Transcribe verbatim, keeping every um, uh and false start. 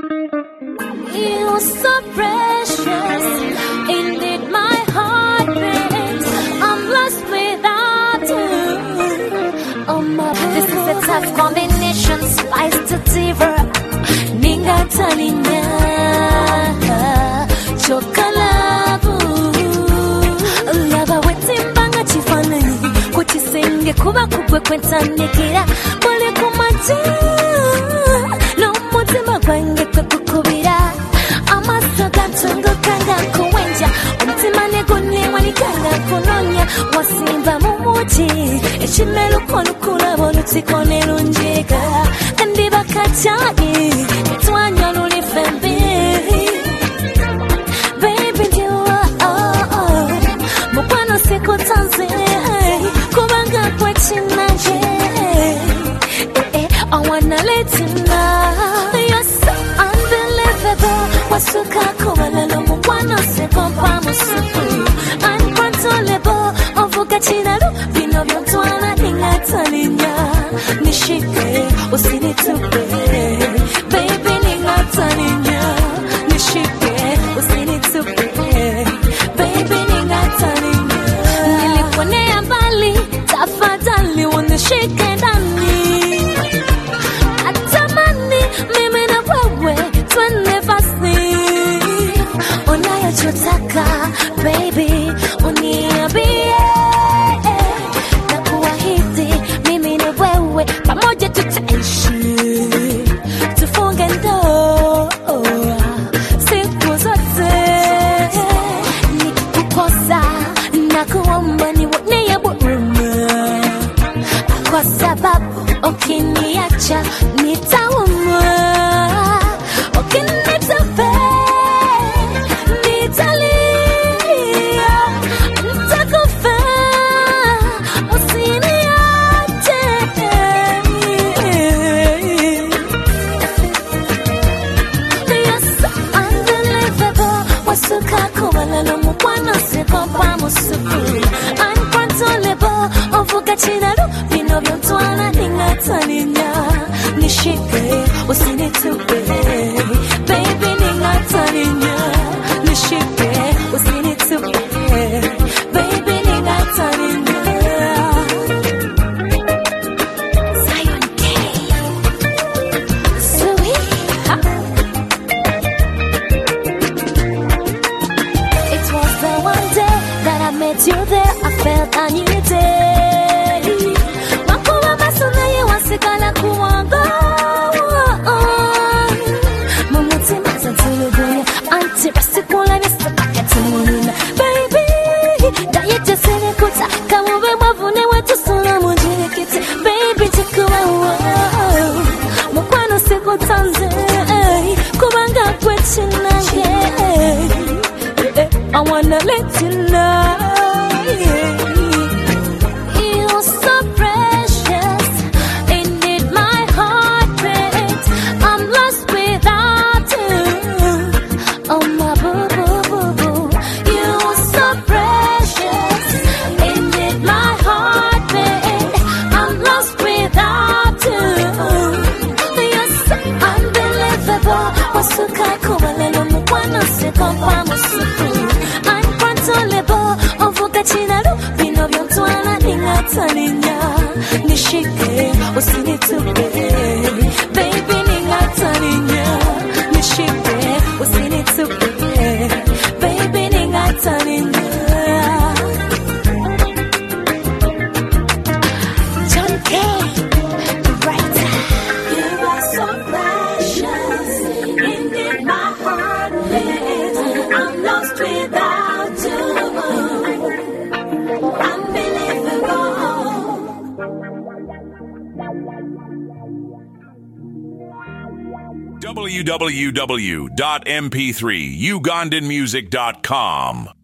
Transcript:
You're so precious, indeed my heart beats. I'm lost without you. Oh my, this is a tough combination, spice to savor. Ninga talinya, chokalabu. Lava wetimbanga chifani, kuchisenge kuba kubwe kwentandikira. Mole kumati, no mutima gwange kwekukubira. Amasaga tungo kanga kuwenja, umutima negone wanikanga kunonya. Wasimba mumuti, echimelo kono kulabo lutikone lunjika. Kandi bakachani, etwanya lulifembe. Baby you are, oh, oh. Mukwano siko tanze, kubanga kwechinaje. Eh, eh, I wanna let you know, you're so unbelievable. Wasuka kubalalo mukwano siko pamusuku. Uncontrollable, ovuga chinalu, vino vyontwana ningatalinya. Nishike, usinitupe, baby ningatalinya. Nishike, usinitupe, baby ningatalinya. Niliponea mbali, tafadhali unishike ndani. Atamani, mimi na wewe, twende fasti. Unayotaka, baby, uniambie. Na kuahidi, mimi na wewe, pamoja tutaishi. Tufunge ndoa, siku zote. Nikikukosa, nakuomba nione huruma. Kwa sababu, ukiniacha, nitaumwa. Ukinitupa, nitalia. Nitakufa, usiniache. You're so unbelievable. Wasuka kubalalo mukwano siko pamusuku. Uncontrollable, ovuga chinalu, vino vyontwana ningatalinya. Nishike, usinitupe, baby ningatalinya. Nishike, usinitupe, baby ningatalinya. Zion K. Sweet. It was the one day that I met you there, I felt a new day. Makuwa masuna ye wasikala kuwanga. Mumutima zantulugunya, antirasikula nisipakatumuna. Baby, dayete sene kuta, kamube mwavune wetu suna mujirikiti. Baby, chikuwa wow, mukwano siku tanze, kubanga kwechina, yeah. I wanna let you know, you're so precious, indeed my heart beats. I'm lost without you. Oh my boo boo boo boo, you're so precious, indeed my heart beats. I'm lost without you. You're so unbelievable. Wasuka kubalalo mukwano siko pamusuku. Uncontrollable, ovuga chinalu, vino vyontwana ningatalinya. Nishike, usinitupe, baby ningatalinya. Nishike, usinitupe, baby ningatalinya. John K, the writer. You are so precious, indeed my heart beats. I'm lost without you. Unbelievable. w w w dot m p three ugandan music dot com